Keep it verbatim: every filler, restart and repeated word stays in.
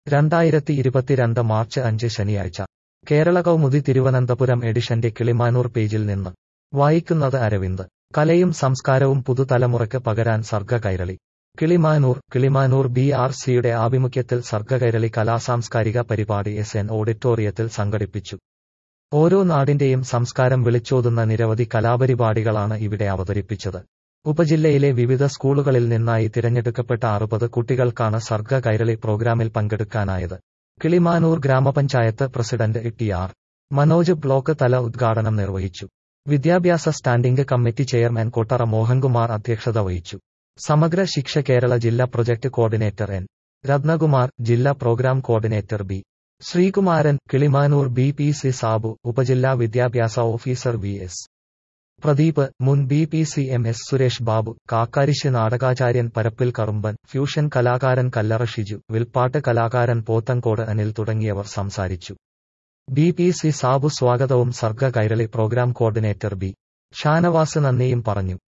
രണ്ടായിരത്തി ഇരുപത്തിരണ്ട് മാർച്ച് അഞ്ച് ശനിയാഴ്ച കേരള കൗമുദി തിരുവനന്തപുരം എഡിഷന്റെ കിളിമാനൂർ പേജിൽ നിന്ന് വായിക്കുന്നത് അരവിന്ദ്. കലയും സംസ്കാരവും പുതുതലമുറയ്ക്ക് പകരാൻ സർഗ കൈരളി. കിളിമാനൂർ കിളിമാനൂർ ബി ആർ സിയുടെ ആഭിമുഖ്യത്തിൽ സർഗ കൈരളി കലാസാംസ്കാരിക പരിപാടി എസ് എൻ ഓഡിറ്റോറിയത്തിൽ സംഘടിപ്പിച്ചു. ഓരോ നാടിന്റെയും സംസ്കാരം വിളിച്ചോതുന്ന നിരവധി കലാപരിപാടികളാണ് ഇവിടെ അവതരിപ്പിച്ചത്. ഉപജില്ലയിലെ വിവിധ സ്കൂളുകളിൽ നിന്നായി തിരഞ്ഞെടുക്കപ്പെട്ട അറുപത് കുട്ടികൾക്കാണ് സർഗ കൈരളി പ്രോഗ്രാമിൽ പങ്കെടുക്കാനായത്. കിളിമാനൂർ ഗ്രാമപഞ്ചായത്ത് president T R Manoj block തല ഉദ്ഘാടനം നിർവഹിച്ചു. വിദ്യാഭ്യാസ standing committee chairman Kottara Mohankumar അധ്യക്ഷത വഹിച്ചു. സമഗ്ര ശിക്ഷ കേരള ജില്ലാ പ്രൊജക്ട് കോർഡിനേറ്റർ എൻ രത്നകുമാർ, ജില്ലാ program coordinator B Sreekumaran, Kilimanoor B P C Sabu, ഉപജില്ലാ വിദ്യാഭ്യാസ ഓഫീസർ വി എസ് പ്രദീപ്, മുൻ B P C M S Suresh Babu, കാക്കാരിശ് നാടകാചാര്യൻ പരപ്പിൽ കറുമ്പൻ, ഫ്യൂഷൻ കലാകാരൻ കല്ലറ ഷിജു, വിൽപ്പാട്ട് കലാകാരൻ പോത്തങ്കോട് അനിൽ തുടങ്ങിയവർ സംസാരിച്ചു. ബി പി സി സാബു സ്വാഗതവും Sarga Kairali program coordinator B Shanavas നന്ദിയും പറഞ്ഞു.